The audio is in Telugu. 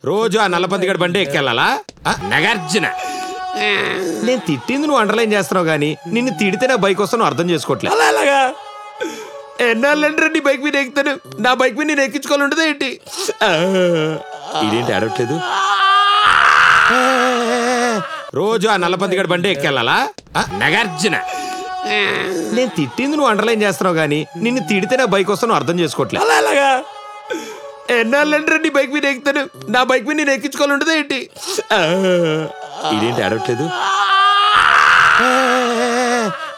రోజు ఆ నల్లపతిగడ బండి ఎక్కెళ్ళాలా నగార్జున నేను తిట్టింది నువ్వు అండర్లైన్ చేస్తున్నావు కానీ నిన్ను తిడితే నా బైక్ వస్తాను అర్థం చేసుకోవట్లేదు అలాగా ఎన్నాళ్ళంటే నీ బైక్ మీద ఎక్కుతాను నా బైక్ మీద నేను ఎక్కించుకోవాలి ఉంటుంది ఏంటి ఇదేంటి అడగట్లేదు రోజు ఆ నల్లపతిగడ బండి ఎక్కెళ్ళాలా నగార్జున నేను తిట్టింది నువ్వు అండర్లైన్ చేస్తున్నావు కానీ నిన్ను తిడితే నా బైక్ వస్తాను అర్థం చేసుకోవట్లేదు అలాగా ఎన్నాళ్ళంటే నీ బైక్ మీద ఎక్కుతాను నా బైక్ మీద నేను ఎక్కించుకోవాలి ఉంటుంది ఏంటి ఇదేంటి అడగట్లేదు